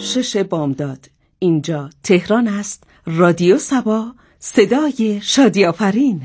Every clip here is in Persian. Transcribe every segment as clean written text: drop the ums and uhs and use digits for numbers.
6 بامداد. اینجا تهران است. رادیو صبا، صدای شادی آفرین.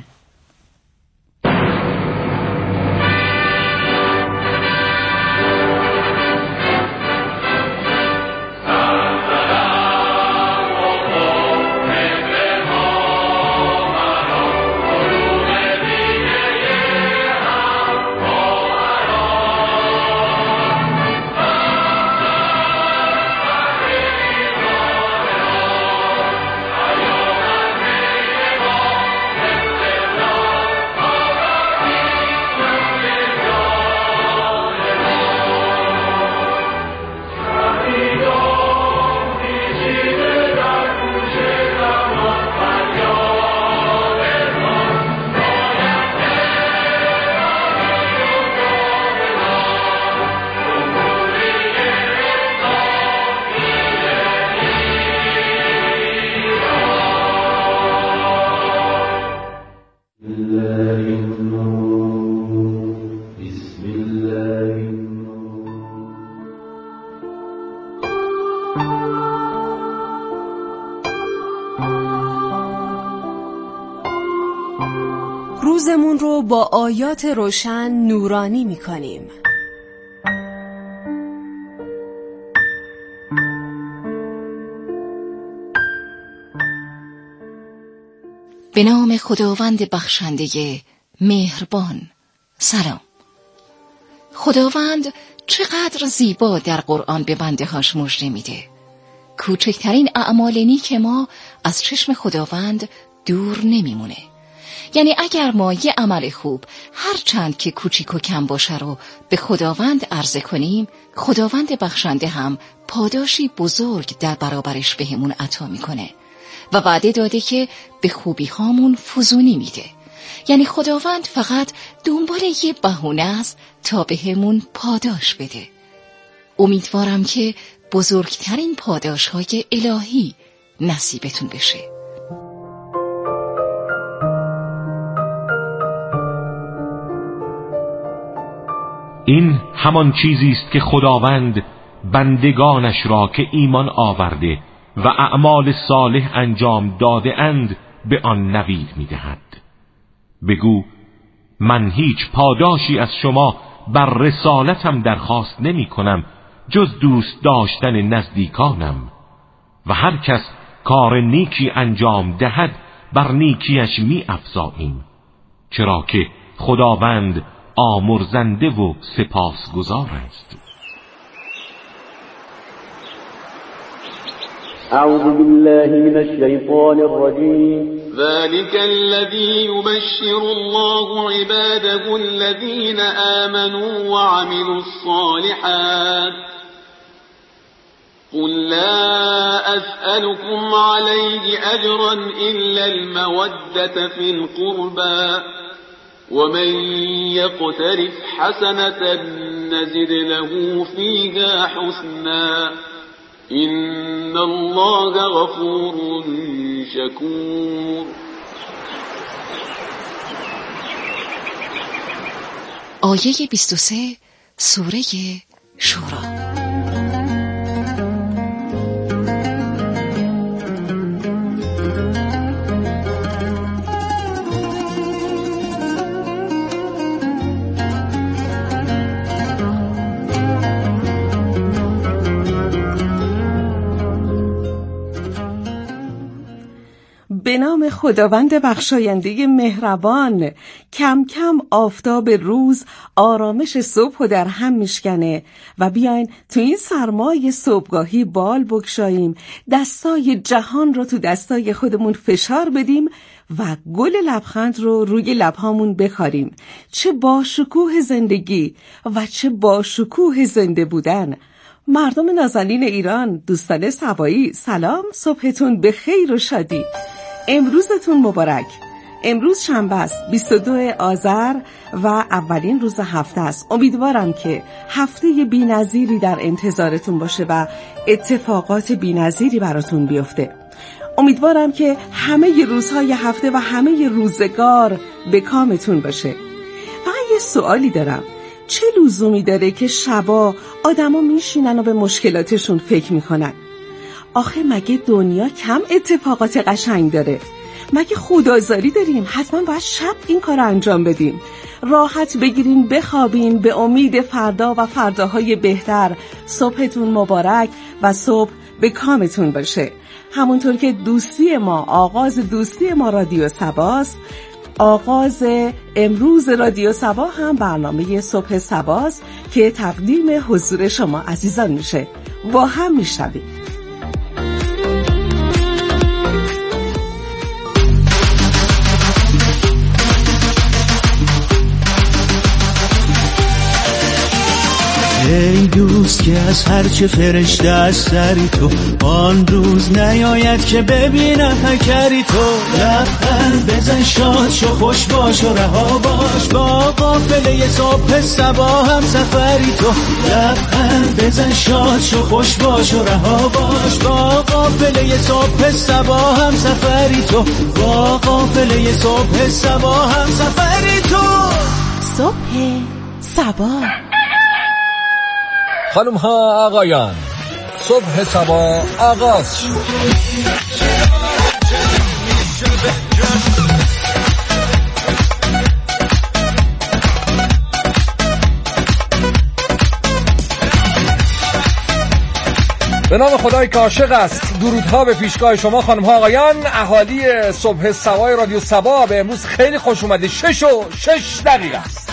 روزمون رو با آیات روشن نورانی می‌کنیم. به نام خداوند بخشنده مهربان. سلام. خداوند چقدر زیبا در قرآن به بنده هاش مژده میده. کوچکترین اعمال نیک ما از چشم خداوند دور نمیمونه. یعنی اگر ما یه عمل خوب هر چند که کوچیک و کم باشه رو به خداوند عرضه کنیم، خداوند بخشنده هم پاداشی بزرگ در برابرش بهمون عطا میکنه و وعده داده که به خوبی هامون فزونی میده. یعنی خداوند فقط دنبال یه بهونه است تا بهمون پاداش بده. امیدوارم که بزرگترین پاداش های الهی نصیبتون بشه. این همان چیزی است که خداوند بندگانش را که ایمان آورده و اعمال صالح انجام داده اند به آن نوید می‌دهد. بگو من هیچ پاداشی از شما بر رسالتم درخواست نمی کنم جز دوست داشتن نزدیکانم و هر کس کار نیکی انجام دهد بر نیکیش می افزاییم، چرا که خداوند آمرزنده و سپاسگزار است. اعوذ بالله من الشیطان الرجیم. ذلك الذي يبشر الله عباده الذين آمنوا وعملوا الصالحات قل لا أسألكم عليه أجرا إلا المودة في القربى ومن يقترف حسنة نزد له فيها حسنا إن الله غفور شكور. آیه 23 سوره شورا. به نام خداوند بخشاینده مهربان. کم کم آفتاب روز آرامش صبح در هم میشکنه و بیاین تو این سرمای صبحگاهی بال بگشاییم، دستای جهان رو تو دستای خودمون فشار بدیم و گل لبخند رو روی لبهامون بخاریم. چه باشکوه زندگی و چه باشکوه زنده بودن. مردم نازنین ایران، دوستان سبایی، سلام، صبحتون به خیر و شادی. امروزتون مبارک. امروز شنبه است، 22 آذر و اولین روز هفته است. امیدوارم که هفته بی‌نظیری در انتظارتون باشه و اتفاقات بی‌نظیری براتون بیفته. امیدوارم که همه روزهای هفته و همه روزگار به کامتون باشه. و یه سوالی دارم، چه لزومی داره که شبا آدما میشینن و به مشکلاتشون فکر میکنن؟ آخه مگه دنیا کم اتفاقات قشنگ داره؟ مگه خدازاری داریم؟ حتما باید شب این کار انجام بدیم. راحت بگیرین بخوابین به امید فردا و فرداهای بهتر. صبحتون مبارک و صبح به کامتون باشه. همونطور که دوستی ما، آغاز دوستی ما رادیو صباست، آغاز امروز رادیو صبا هم برنامه صبح صباست که تقدیم حضور شما عزیزان میشه. با هم میشنویم. ای دوست که از هرچه فرشته از سری تو، آن روز نیاید که ببینم هکری تو. لبخند بزن شاد شو خوش باش و رها باش، با قافله صبح صبا هم سفری تو. لبخند بزن شاد شو خوش باش و رها باش، با قافله صبح صبا هم سفری تو. با قافله صبح صبا هم سفری تو. صبح صبا. خانم ها آقایان، صبح صبا آغاز شد. به نام خدای که عاشق است، درودها به پیشگاه شما خانم ها آقایان، اهالی صبح صبا رادیو صبا. به امروز خیلی خوش اومده. 6:06 است.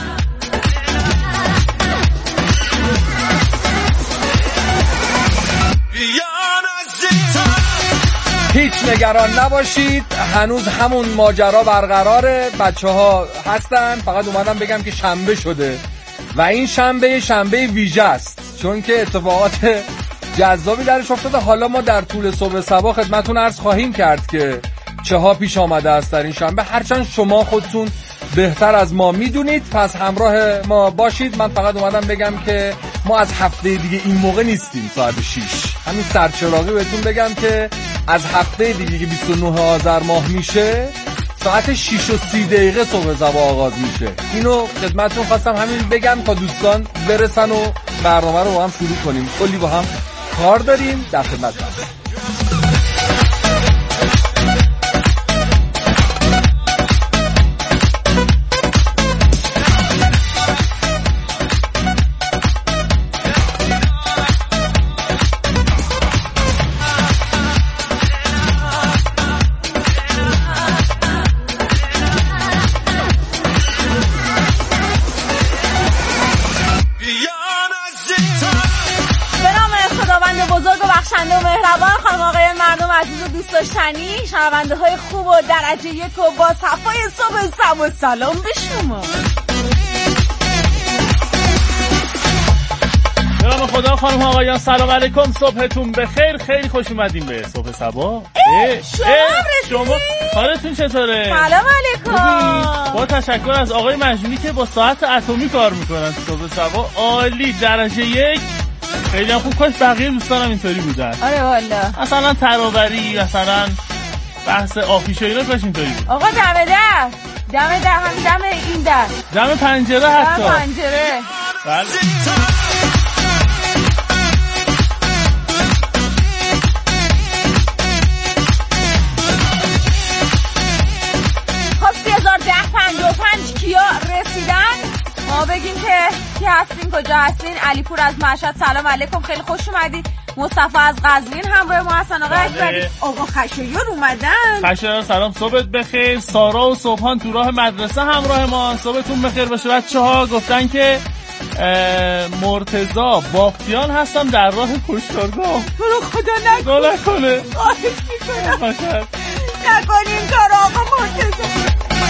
هیچ نگران نباشید، هنوز همون ماجرا برقراره. بچه ها هستن، فقط اومدم بگم که شنبه شده و این شنبه ویژه است، چون که اتفاقات جذابی درش افتاده. حالا ما در طول صبح صبا خدمتون عرض خواهیم کرد که چه ها پیش آمده است در این شنبه، هرچند شما خودتون بهتر از ما میدونید. پس همراه ما باشید. من فقط اومدم بگم که ما از هفته دیگه این موقع نیستیم ساعت 6. همین سرچراغی بهتون بگم که از هفته دیگه که 29 آذر ماه میشه ساعت 6:30 صبح صبا آغاز میشه. اینو خدمتتون خواستم همین بگم تا دوستان برسن و برنامه رو با هم شروع کنیم. کلی با هم کار داریم. در خدمت هستم. داشتنی شنونده های خوب و درجه یک و با صفای صبح صبا، سلام به شما. سلام خدا خانم آقایان، سلام علیکم، صبحتون بخیر. خیلی خوش اومدین به صبح صبا. شما حالتون چطوره؟ سلام علیکم. با تشکر از آقای مجنونی که با ساعت اتمی کار میکنن صبح صبا. عالی، درجه یک. خیلی هم خوب. کاش بقیه دوستانم اینطوری بودن. آره والا. مثلا ترابری، مثلا بحث آفیش و اینا کاش اینطوری بود. آقا دم این در، دم پنجره، حتی دم پنجره. بله. خب 301055 کیا رسیدن؟ ما بگیم که کی هستین، کجا هستین. علیپور از مشهد، سلام علیکم، خیلی خوش اومدید. مصطفی از قزوین همراه ما هستن. آقا اکبری، آقا خشایار اومدن. خشایار سلام، صبحت بخیر. سارا و صبحان تو راه مدرسه همراه ما، صبحتون بخیر باشه. بچه‌ها گفتن که مرتضی باختیان هستم در راه کشتارگاه. تو رو خدا نکنه. خواهش میکنم نکنین کار آقا مرتضی.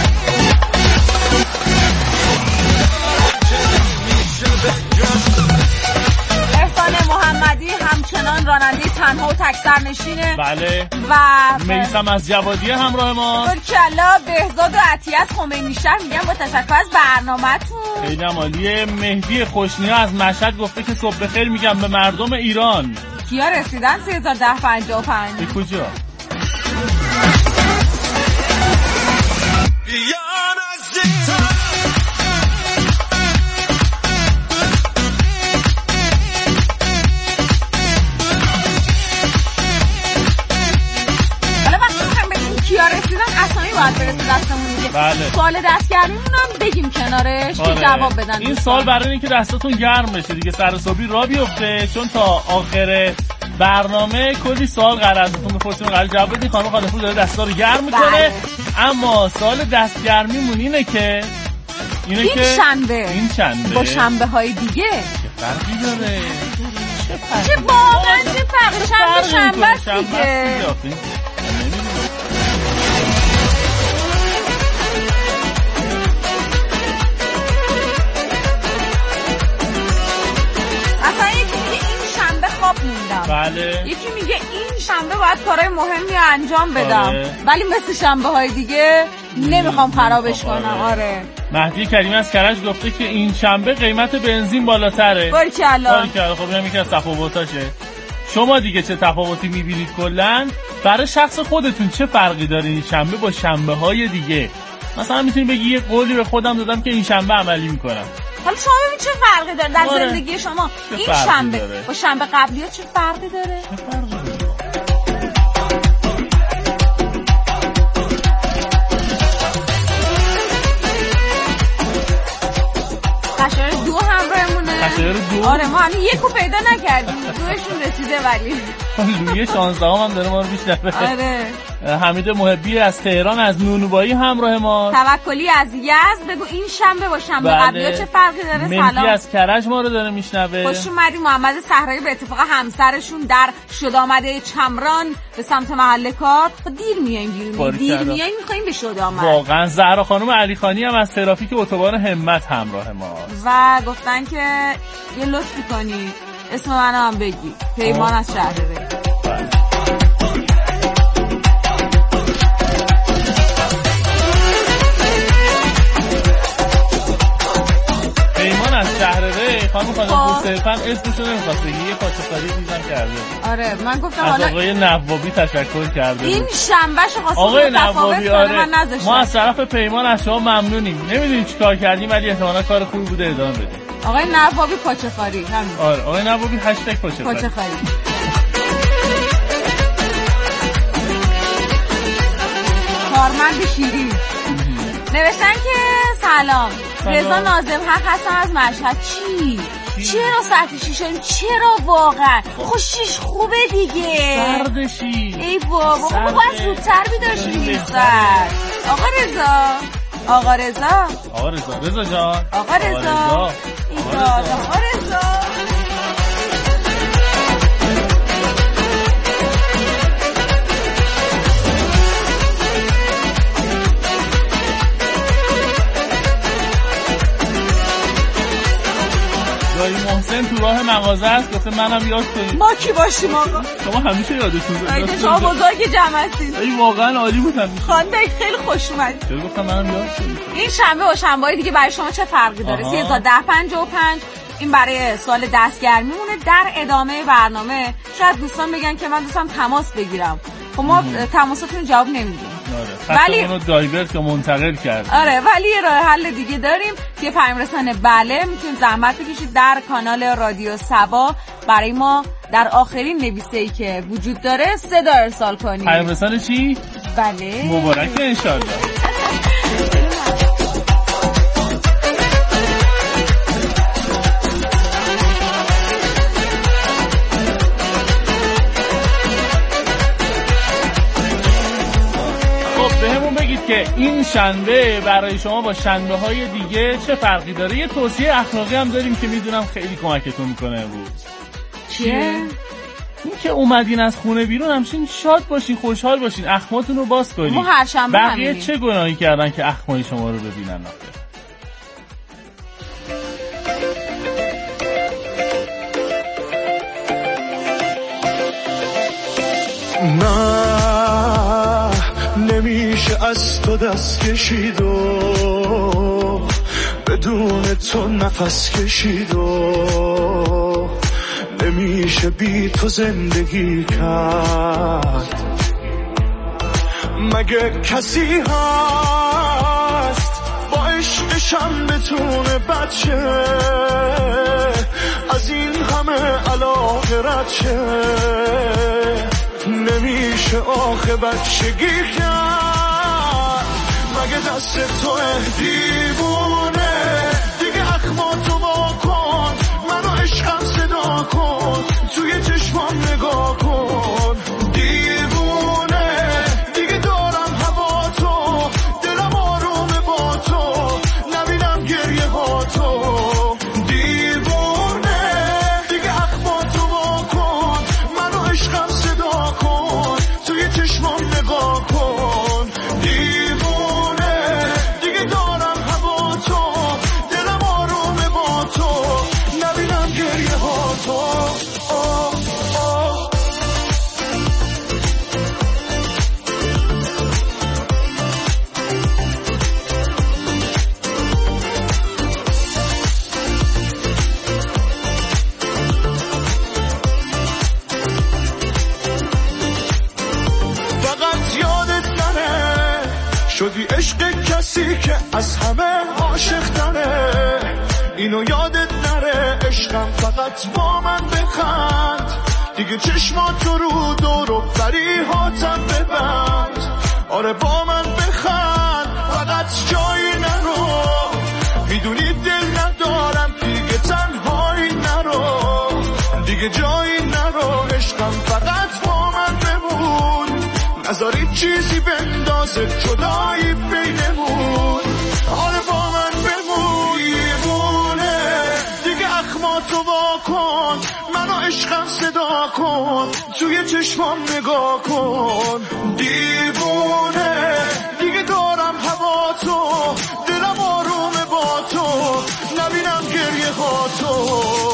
احسان محمدی همچنان راننده تنها و تکسر نشینه. بله. و میثم از جوادی همراه ما. برکلا. بهزاد و عطیه از خمینی شهر میگم با تشکر از برنامه‌تون. خیلی عالیه. مهدی خوشنیا از مشهد گفته که صبح بخیر میگم به مردم ایران. کیا رسیدن 301055؟ به کجا؟ برسه دستمون دیگه. بله. سوال دستگرمیمون هم بگیم کنارش که جواب بدن. این سوال برای اینکه دستاتون گرم بشه دیگه، سر صبحی راه بیفته، چون تا آخر برنامه کلی سوال قرار ازتون می‌پرسیم، قرار جواب بدین. خانم خالق‌پور داره دستا رو گرم می‌کنه. بله. اما سوال دستگرمیمون اینه که این شنبه با شنبه‌های دیگه چه فرقی داره؟ چه واقعا چه فرقی؟ شنبه است دیگه. اصلا یکی میگه این شنبه خواب موندم، بله. یکی میگه این شنبه باید کارهای مهمی انجام بدم، ولی مثل شنبه های دیگه نمیخوام خرابش کنم. آره. مهدی کریمی از کرج گفته که این شنبه قیمت بنزین بالاتره. باریکلا. خب اینم یکی از تفاوتاشه. شما دیگه چه تفاوتی میبینید کلا؟ برای شخص خودتون چه فرقی داره این شنبه با شنبه های دیگه؟ مثلا میتونی بگی یه قولی به خودم دادم که این شنبه عملی میکنم. حالا شما ببین چه فرقی داره در زندگی شما این شنبه با شنبه قبلی ها؟ چه فرقی داره؟ قشنگ دو همراهمونه. آره ما همین یکو پیدا نکردیم، دوشون رسیده ولی لویه 16 هم داره ما رو میشنوه. آره. حمید محبی از تهران از نونوایی همراه ما. توکلی از یزد بگو این شنبه با شنبه قبلی‌ها چه فرقی داره؟ سلام. مهدی از کرج ما رو داره میشنوه. خوش اومدی. محمد صحرایی به اتفاق همسرشون در شد آمده چمران به سمت محل کار. دیر میایم دیر میایم میخوایم به شد آمد. واقعا. زهرا خانم علی خانی هم از ترافیک اتوبان همت همراه ما و گفتن که یه لطفی کنی اسم منو هم بگی. پیمان از شهرره. پیمان از شهرره. خانم خانم صرفا اسمشو نمیخواست بگی، یه پاچه‌خواری دیدم کرده. آره من گفتم از حالا آقای نوابی تشکر کرده. این شنبهشو خواست آقای نوابی. آره. من نذاشتم. ما از طرف پیمان از شما ممنونیم. نمیدونیم چیکار کردیم ولی احتمالاً کار خوبی بوده، ادامه بدیم. آقای نوابی پاچه‌خواری همین. آره آقای نوابی #پاچه‌خواری. کارمند شیرین نوشتن که سلام رضا ناظم حق هستم از مشهد. چرا ساعت 6 چرا واقعا؟ خب 6 خوبه دیگه. سرد 6. ای بابا ما باید زودتر بیدار شیم. آقا رضا جان. آقا رضا. دایی محسن تو راه مغازه است، گفته منم یاد کنید. ما کی باشیم آقا؟ شما همیشه یادتون باشه. شما بزرگ جمع هستید. ای واقعا عالی بودم. خانده خیلی خوش اومد. چرا گفتم منم یاد کنید. این شنبه با شنبه‌های دیگه برای شما چه فرقی داره؟ 1355 این برای سوال دستگرمیمونه. در ادامه برنامه شاید دوستان بگن که من دوستم تماس بگیرم. خب ما تماساتون رو جواب نمیدیم. ولی اونو دایورت یا منتقل کرد. آره ولی یه راه حل دیگه داریم. یه پیام رسانه بله میتونید زحمت بکشید در کانال رادیو سبا برای ما در آخرین نویسه‌ای که وجود داره صدا ارسال کنید. پیام رسانه چی؟ بله مبارکه انشالله. که این شنبه برای شما با شنبه های دیگه چه فرقی داره؟ یه توصیه اخلاقی هم داریم که میدونم خیلی کمکتون میکنه امروز. چیه؟ این که اومدین از خونه بیرون همچین شاد باشین، خوشحال باشین، اخماتون رو باز کنین. ما هر شنبه بقیه همینیم. چه گناهی کردن که اخمای شما رو ببینن آخه؟ نمیشه از تو دست کشید و بدون تو نفس کشید و نمیشه بی تو زندگی کرد. مگه کسی هست با عشقشم بتونه بچه از این همه علاقه رد شه؟ نمیشه آخه بچگی کرد دست تو دیوونه دیگه اخماتو وا کن منو عشقم صدا کن توی چشمام نگاه کن دیوونه دیگه دارم هوا تو دلم آرومه با تو نبینم گریه ها تو دیوونه دیگه اخماتو وا کن منو عشقم صدا کن توی چشمام نگاه کن دیوونه دیگه دارم هوا تو دلم آرومه با تو نبینم گریه ها تو شدی عشق کسی که از همه عاشق تره اینو یادت نره عشقم فقط با من بخند دیگه چشماتو رو دور و بری هاتم ببند آره با من بخند فقط جایی نرو میدونی دل ندارم دیگه تنهایی نرو دیگه جایی نرو عشقم فقط با من بمون نذاری چیزی بندازه جدایی بینمون حالا با من بمون دیوونه دیگه اخماتو وا کن منو عشقم صدا کن توی چشمام نگاه کن دیوونه دیگه دارم هوا تو دلم آرومه با تو نبینم گریه ها تو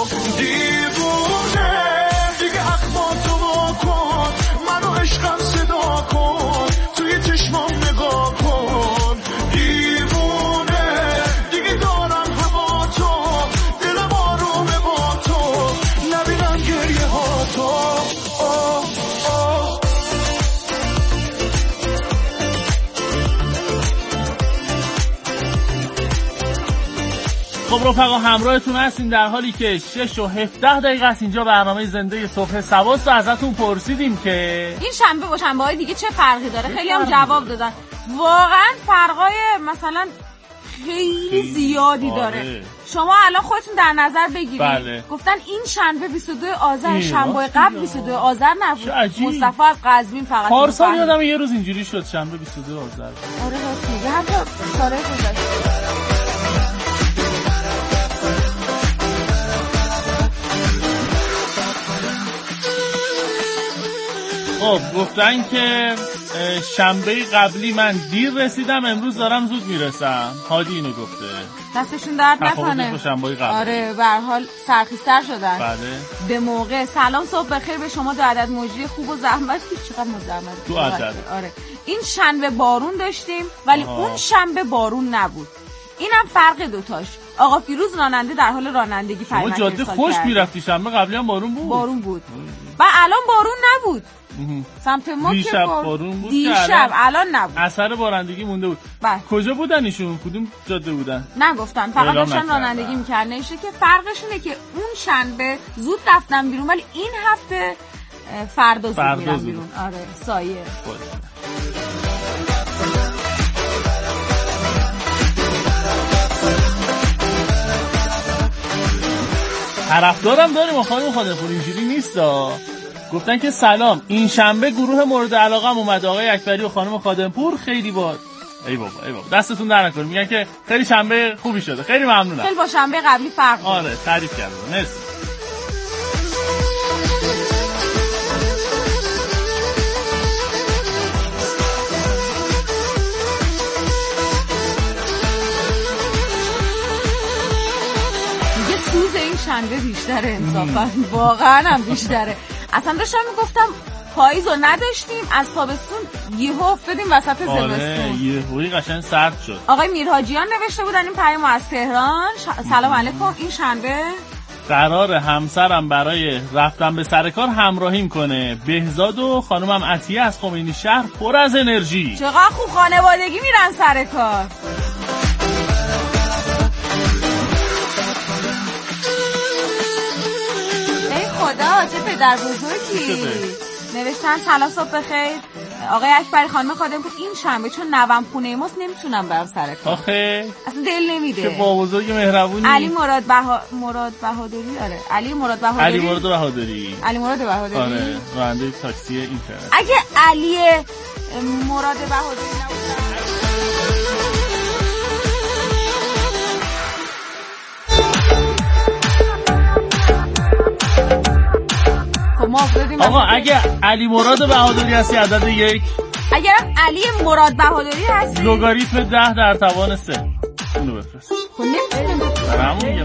دیوونه دیگه اخماتو وا کن منو عشقم صدا کن توی چشمام نگاه کن دیوونه دیگه دارم هوا تو دلم آرومه با تو نبینم گریه ها تو خب رفقا همراهتون هستیم در حالی که 6 و 17 دقیقه است اینجا برنامه زنده صبح سواست و ازتون پرسیدیم که این شنبه با شنبه های دیگه چه فرقی داره. خیلی هم جواب دادن واقعا فرقای مثلا خیلی زیادی داره. شما الان خودتون در نظر بگیرید. بله. گفتن این شنبه 22 آذر شنبه قبل 22 آذر نبود. مصطفی از قزوین فقط پارسال یادم یه روز اینجوری شد شنبه 22 آذر. آره راست میگه حتی سال گذشته. خب گفتن که شنبه قبلی من دیر رسیدم امروز دارم زود میرسم. هادی اینو گفته. دستشون درد نکنه. آره به هر حال سرخیستر شدن. بله. به موقع. سلام صبح بخیر به شما 2 عدد مجری خوب و زحمت. چقدر مزحمت. 2 عدد. آره. این شنبه بارون داشتیم ولی اون شنبه بارون نبود. اینم فرق دوتاش. آقا فیروز راننده در حال رانندگی شما جاده خوش میرفتی شنبه قبلی هم بارون بود. بارون بود. و الان بارون نبود. سمت ما دیشب بارون بود. دیشب الان نبود. اثر بارندگی مونده بود. کجا بودن ایشون؟ کدوم جاده بودن؟ نگفتن فقط داشتن رانندگی میکردن. نشه که فرقشونه که اون شنبه زود رفتن بیرون ولی این هفته فردا زود میرن بیرون. آره سایه. طرفدارم داریم خانم خادمپور اینجوری نیستا. گفتن که سلام این شنبه گروه مورد علاقم اومد آقای اکبری و خانم خادمپور خیلی با ای بابا دستتون در نکنه. میگن که خیلی شنبه خوبی شده. خیلی ممنونم. خیلی با شنبه قبلی فرق داره. آره تعریف کردم. مرسی. شنبه بیشتره انصافا. واقعا هم بیشتره. اصلا داشتم میگفتم پاییز رو نداشتیم از تابستون یهو افتادیم وسط زمستون. آره یهویی قشنگ سرد شد. آقای میرحاجیان نوشته بودن این پیامو از تهران. سلام علیکم. این شنبه قرار همسرم برای رفتن به سر کار همراهیم کنه. بهزاد و خانومم عطیه از خمینی شهر پر از انرژی. چقدر خوب خانوادگی میرن سر کار. خدا چه پدر بزرگی. نوشتن سلام صبح بخیر آقای اکبری خانم خادم بود این شنبه چون نوام خونه ماست نمیتونم برم سر کار. آخه اصلا دل نمیده. که با بزرگ مهربونی. علی مراد بهادری. آره علی مراد بهادری. آره راننده تاکسی اینترنت. اگه علی مراد بهادری نبود آقا اگه علی مراد بهادری هستی عدد 1. اگرم علی مراد بهادری هستی لگاریتم 10 در توان 3 اونو بفرست. خب نمیتونم برامون میگم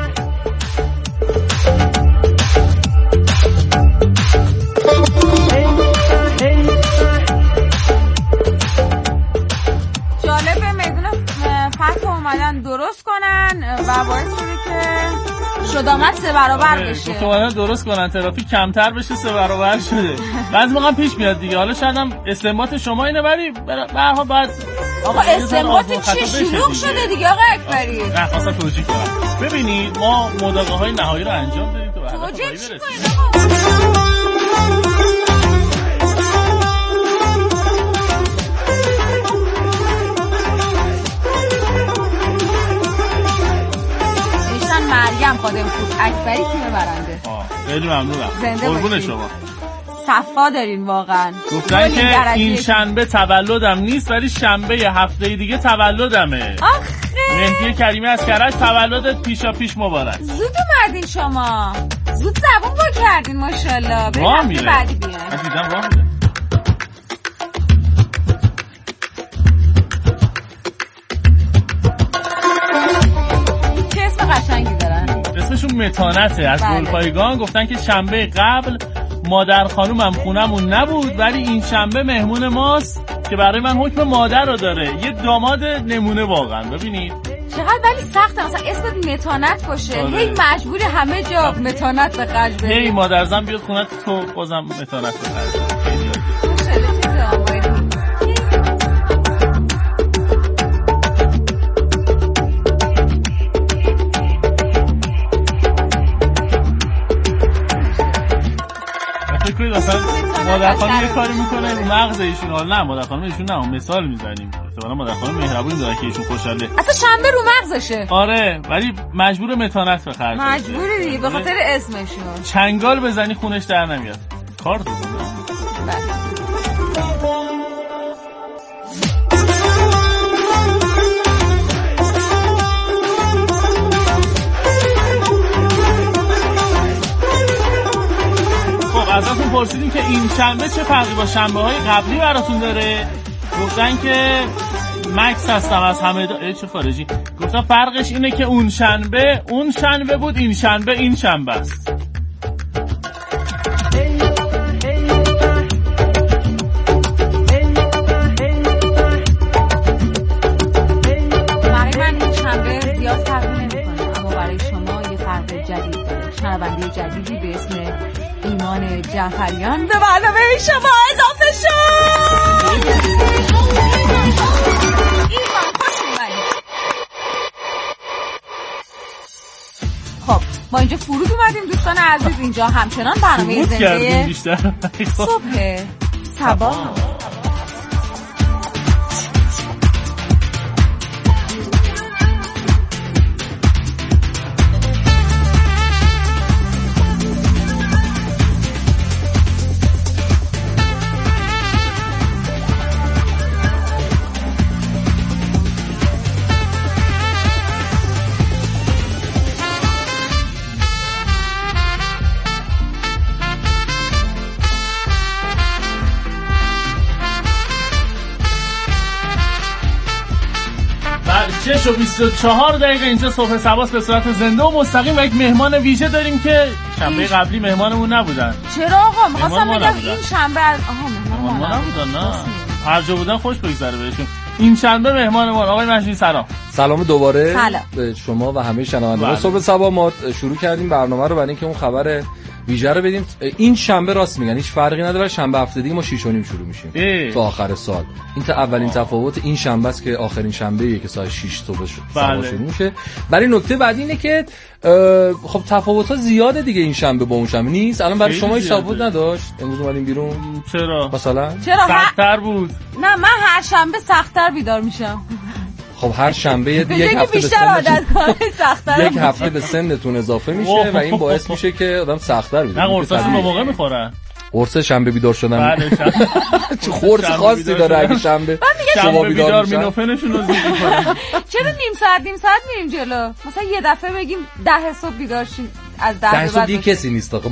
جالبه میدونم فتح اومدن درست کنن و باعث شده که شدامت 3 برابر بشه. اومدن درست کنن ترافیک کمتر بشه 3 برابر شده. بعضی موقع پیش میاد دیگه. حالا شاید هم استنباط شما اینه ولی به هر حال بعد آقا استنباط چی شلوغ شده دیگه آقا اکبری. نه خواستم توجیه کنم. ببینید ما مداقه‌های نهایی رو انجام دادیم تو بعد توجیه چی مریم خادم بود اکبری تیم برنده. خیلی ممنونم. قربون شما. صفا دارین واقعا. گفتن که این شنبه تولدم نیست ولی شنبه هفته دیگه تولدمه. آخه مهدی کریمی از کرج تولدت پیشا پیش مبارک. زود اومدین شما. زود زبون با کردین ماشاءالله. راه میره. بعدی بیاین. دیدم راه میره. قشنگی دارن. اسمشون متانته از گلپایگان. گفتن که شنبه قبل مادر خانومم خونمون نبود ولی این شنبه مهمون ماست که برای من حکم مادر رو داره. یه داماد نمونه واقعا. ببینید چقدر ولی سخته مثلا اسمت متانت باشه. هی مجبوری همه جا متانت به خرج بدی. هی مادرزن بیاد خونت تو بازم متانت به خرج بدی. فکر مثلا مادر خانم یه کاری میکنه رو مغز ایشون. حالا نه مادر خانم ایشون نه مثال میزنیم. مثلا مادر خانم مهربونی داره که ایشون خوشحاله. اصلا شنبه رو مغزشه. آره ولی مجبور متانت به خرج. مجبوری دیگه به خاطر اسمشون. چنگال بزنی خونش در نمیاد. کار داره. ازتون پرسیدیم که این شنبه چه فرقی با شنبه های قبلی براتون داره. گفتن که مکس هستم از همه چه خارجی. گفتن فرقش اینه که اون شنبه بود این شنبه است. برای من این شنبه زیاد فرق نمی‌کنه اما برای شما یه فرق جدید داره. شنونده جدیدی به اسم ایمان جعفریان به برنامه شما اضافه شد. ایمان خوش اومدی. خب ما اینجا فرود اومدیم دوستان عزیز. اینجا همچنان برنامه زنده صبح صباح. و 24 دقیقه اینجا صبح سباس به صورت زنده و مستقیم و یک مهمان ویژه داریم که شنبه قبلی مهمانمون نبودن. چرا آقا؟ می‌خواستم بگم این شنبه مهمان ما نبودن. نه هر جا بودن خوش بگذره بهشون. این شنبه مهمانمون آقای مجنی سلام. سلام دوباره سلام به شما و همه شنوندگان. صبح صبا ما شروع کردیم برنامه رو برای اینکه اون خبر ویژه رو بدیم. این شنبه راست میگن هیچ فرقی نداره، شنبه هفته دیگه ما 6:30 شروع میشیم تا آخر سال. این اولین تفاوت این شنبه است که آخرین شنبه‌ایه که ساعت 6 صبح شروع میشه. برای نکته بعدی اینه که خب تفاوت‌ها زیاده دیگه این شنبه با اون شنبه نیست. الان برای شما هیچ تفاوت نداشت امروز اومدیم بیرون؟ چرا سخت‌تر بود؟ نه من هر شنبه سخت‌تر بیدار میشم. خب هر شنبه یک هفته یک هفته به سنتون اضافه میشه و این باعث میشه که آدم سخت‌تر بیدار نه قرصاشون به موقع میخورن. قرص شنبه بیدار شدن. بله چه قرص خاصی داره اگه شنبه بیدار مینوفنشون رو زیر کنن. چرا نیم ساعت میریم جلو؟ مثلا یه دفعه بگیم 10 صبح بیدار شیم، از 10 صبح دیگه کسی نیست آقا.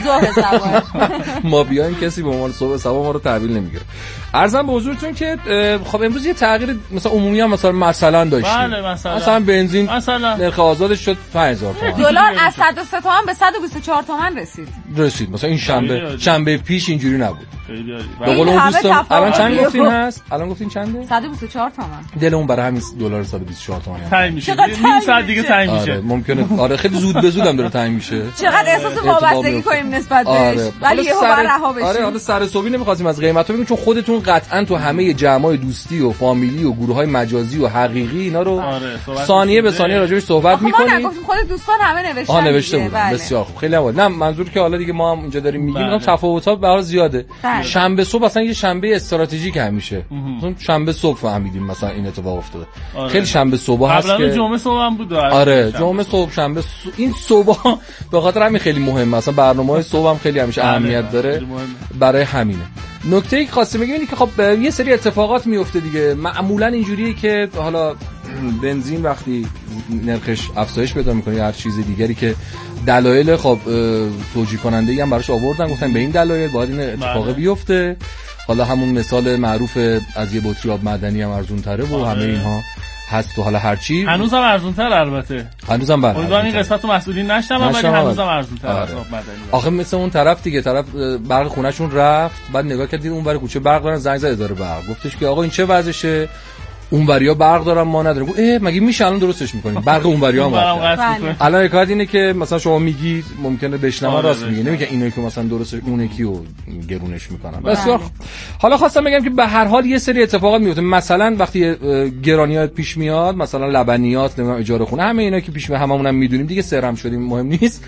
ما بیایم کسی به عنوان صبح صبح ما رو تحویل نمیگیره. عرضم به حضورتون که خب امروز یه تغییر مثلا عمومی هم مثلا داشتیم. بله مثلا بنزین نرخ آزادش شد 5000 تومان. دلار از 103 تومان به 124 تومان رسید. مثلا این شنبه پیش اینجوری نبود. به قول اون دوستم الان چند گفتین هست؟ الان گفتین چنده؟ 124 تومان. دلمون برای همین دلار 124 تومان تعیین میشه. نیم ساعت دیگه تعیین میشه. آره ممکنه. آره خیلی زود به زودم داره تعیین میشه. چقدر احساس وابستگی کنیم نسبت بهش. ولی یهو رها بشیم. آره حالا سر صبحی نمی‌خواستیم از قیمتا بگیم چون خودتون قطعاً تو همه جمع‌های دوستی و فامیلی و گروه‌های مجازی و حقیقی اینا رو ثانیه به ثانیه راجعش صحبت می‌کنیم. ما نگفتیم خود دوستان همه نوشته بودن. بسیار خوب. خیلی عالی. نه منظور که حالا دیگه ما هم اینجا داریم میگیم تفاوت‌ها برای زیاده. شنبه صبح اصلا یه شنبه استراتژیک همیشه. مثلا شنبه صبح فهمیدیم مثلا این اتفاق افتاده. خیلی شنبه صبح هست که قبلا جمعه صبح هم بود. آره جمعه صبح شنبه این صبح به خاطر همین خیلی مهمه. مثلا برنامه‌های صبح هم خیلی همیشه اهمیت داره. برای همینه. نکته‌ای که خاصه بگم اینه که خب یه سری اتفاقات میفته دیگه. معمولا اینجوریه که حالا بنزین وقتی نرخش افزایش پیدا می‌کنه یا هر چیز دیگری که دلایل خب توجیه کننده‌ای هم براش آوردن، گفتن به این دلایل باید این اتفاق بیفته. حالا همون مثال معروف از یه بطری آب معدنی هم ارزان‌تره و همه اینها هست و حالا هر چی هنوزم ارزان‌تر. البته هنوزم امیدوارم این قسمت رو مسئولین نشنون ولی هنوزم ارزان‌تر از آب معدنی. آخه مثل اون طرف دیگه، طرف برق خونه‌شون رفت، بعد نگاه کردید اون ور کوچه برق دارن، زنگ زد اداره برق، گفتش که آقا این چه وضعشه؟ اونوریا برق دارن ما نداریم. گفت مگه میشه الان درستش می‌کنیم؟ برق اونوریا هم قطع. الان حکایت اینه که مثلا شما میگید ممکنه بشنوه راست میگه، نمیگه اینو که مثلا درست اون یکی رو گرونش میکنن. بسیار حالا خواستم بگم که به هر حال یه سری اتفاقات میفته. مثلا وقتی گرانیات پیش میاد، مثلا لبنیات، نمیدونم اجاره خونه، همه اینا که پیش میاد هممون هم میدونیم دیگه، سرم شدیم مهم نیست.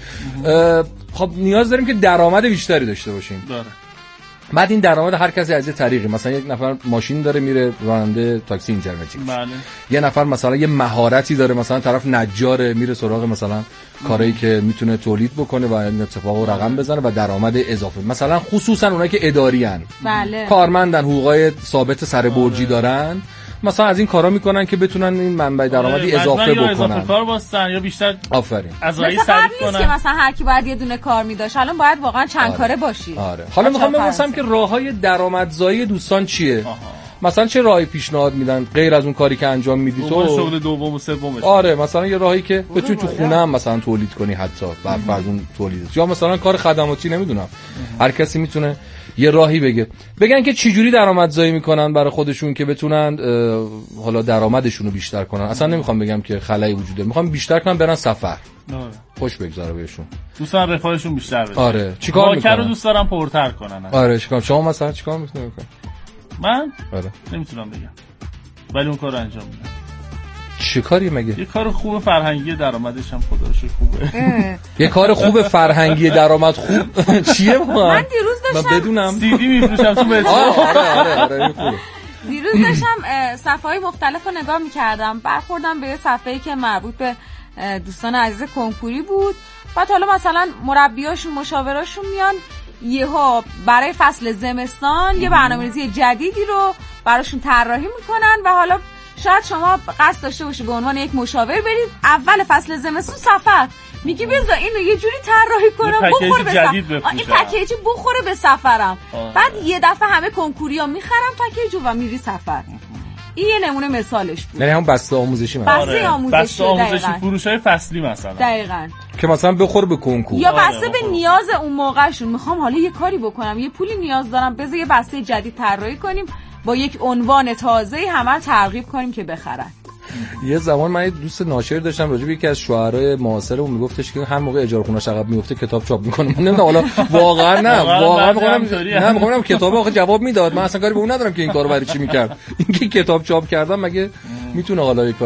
خب نیاز داریم که درآمد بیشتری داشته باشیم. بعد این درآمد هر کسی از یه طریقی، مثلا یک نفر ماشین داره میره راننده تاکسی اینترنتی، بله. یه نفر مثلا یه مهارتی داره، مثلا طرف نجاره میره سراغ مثلا کاری که میتونه تولید بکنه و این اتفاقو رقم بزنه و درآمد اضافه. مثلا خصوصا اونایی که اداری ان، بله. کارمندن، حقوقای ثابت سر برجی دارن، مثلا از این کارا میکنن که بتونن این منبع درآمدی اضافه بکنن، اضافه کار واسن یا بیشتر. آفرین. از رای سر کنن که مثلا هر کی باید یه دونه کار میداشت، الان باید واقعا چند کاره باشی. آره. حالا میخوام بپرسم که راههای درآمدزایی دوستان چیه؟ مثلا چه راهی پیشنهاد میدن غیر از اون کاری که انجام میدی تو؟ شغل دوم و سومش. آره مثلا یه راهی که بتونی تو خونه هم مثلا تولید کنی، حتی بر فرض اون تولید، یا مثلا کار خدماتی، نمیدونم، هر کسی میتونه یه راهی بگن که چجوری درآمدزایی میکنن برای خودشون که بتونن حالا درآمدشون رو بیشتر کنن. اصلا نمیخوام بگم که خلایی وجود داره، میخوام بیشتر کنن، برن سفر، خوش بگذره بهشون، دوستان رفاهشون بیشتر بشه. آره چیکار میکنن؟ رو دوست دارم پرتر کنن. آره چیکار؟ شما مثلا چیکار میکنید؟ من آره نمیتونم بگم ولی اون کارو انجام میدم. چه کاری مگه؟ یه کار خوب فرهنگی درآمدش هم خدا رو شکر خوبه. یه کار خوب فرهنگی درآمد خوب چیه؟ من دیروز داشتم بدونم سی دی میفروشم تو مترو. آره خوبه. دیروز داشتم صفحه‌های مختلف رو نگاه می‌کردم، برخوردم به یه صفحه‌ای که مربوط به دوستان عزیز کنکوری بود. بعد حالا مثلا مربیاشون، مشاوراشون میان یهو برای فصل زمستان یه برنامه‌ریزی جدیدی رو براشون طراحی میکنن و حالا شاید شما قصد داشته باشی به عنوان یک مشاور برید اول فصل زمستون سفر، میگی بذار اینو یه جوری طراحی کنم بخوره به سفرم، این پکیج بخوره به سفرم. بعد یه دفعه همه کنکوریا میخرن پکیجو و میری سفر. این یه نمونه مثالش بود. یعنی هم بسته آموزشی بسته آموزشی فروشای فصلی مثلا دقیقاً که مثلا بخور به کنکور یا بسته به نیاز اون موقعشون. میخوام حالا یه کاری بکنم، یه پولی نیاز دارم، بذار یه بسته جدید طراحی کنیم با یک عنوان تازه‌ای همه ترغیب کنیم که بخرن. یه زمان من دوست ناشر داشتم راجع به یکی از شاعرای معاصرمون میگفتش که هر موقع اجاره خونه عقب میفته کتاب چاپ میکنه. من نمیدونم حالا واقعا نه میگم کتاب آخه جواب میداد. من اصلا کاری به اون ندارم که این کارو برای چی میکرد. اینکه کتاب چاپ کردم مگه میتونه حالا